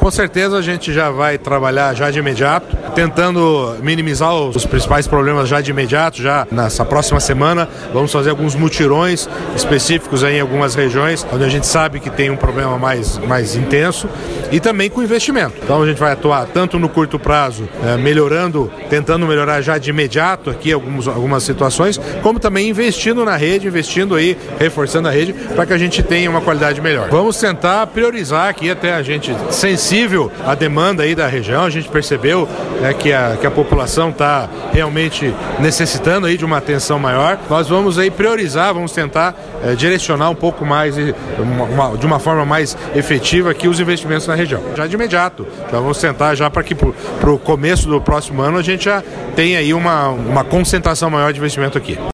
Com certeza a gente já vai trabalhar já de imediato, tentando minimizar os principais problemas já de imediato. Já nessa próxima semana vamos fazer alguns mutirões específicos aí em algumas regiões onde a gente sabe que tem um problema mais intenso, e também com investimento. Então a gente vai atuar tanto no curto prazo, tentando melhorar já de imediato aqui algumas situações, como também investindo na rede, reforçando a rede para que a gente tenha uma qualidade melhor. Vamos tentar priorizar aqui, até a gente sensível à demanda aí da região. A gente percebeu que a população está realmente necessitando aí de uma atenção maior. Nós vamos aí priorizar, vamos tentar direcionar um pouco mais, de uma forma mais efetiva aqui os investimentos na região. Já de imediato, já vamos tentar já para que para o começo do próximo ano a gente já tenha aí uma concentração maior de investimento aqui.